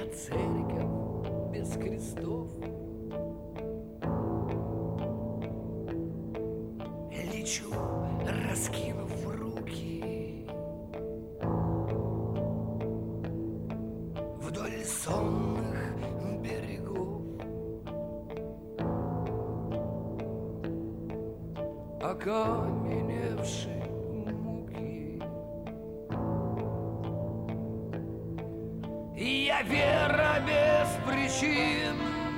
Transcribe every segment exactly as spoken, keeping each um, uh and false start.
церковь без крестов. Лечу, раскинув руки, вдоль сонных берегов, окаменевшей муки. Я вера без причин,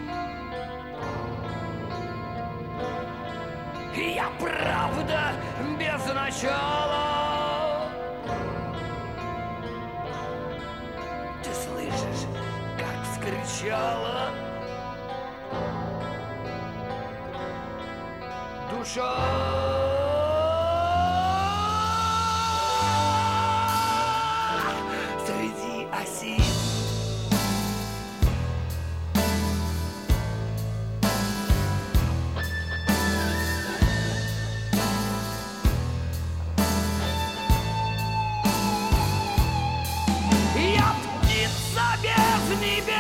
я правда без начала. Ты слышишь, как вскричала душа среди осин. Я птица без небес,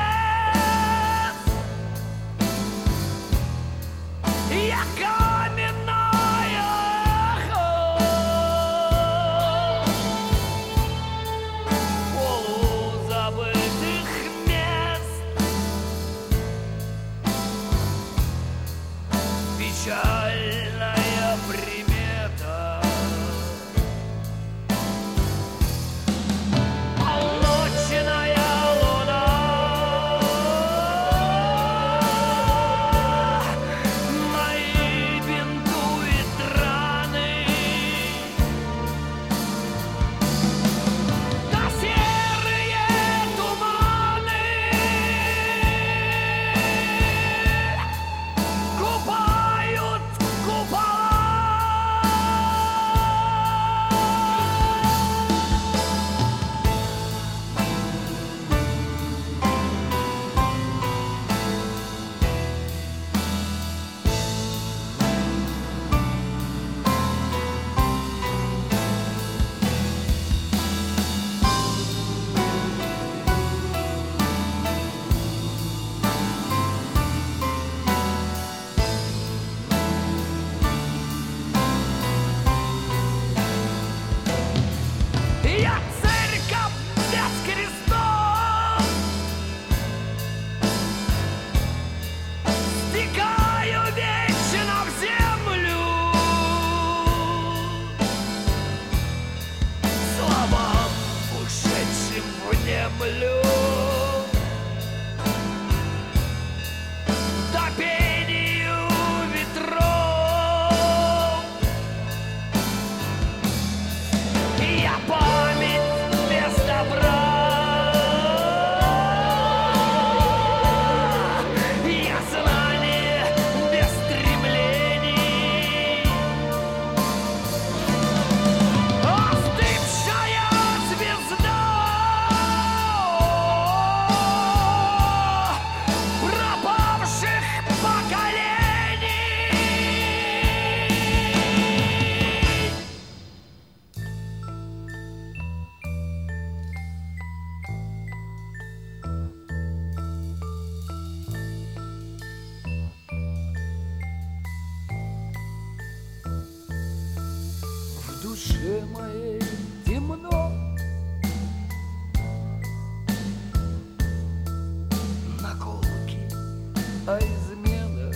я каменное эхо полузабытых мест, печальная примета. Полночная луна, мои бинтует раны, да серые туманы купают купола. Я церковь без крестов, стекаю вечно в землю, словам ушедшим внемлю, да пению ветров. Я память без добра, я знание без стремлений, остывшая звезда пропавших поколений. В душе моей темно, наколки о изменах,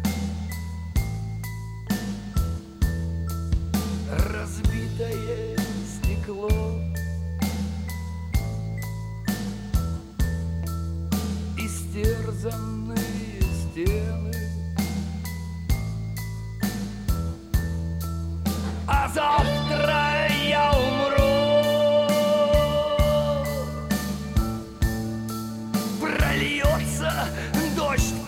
разбитое стекло, истерзанные стены. А завтра я умру, прольется дождь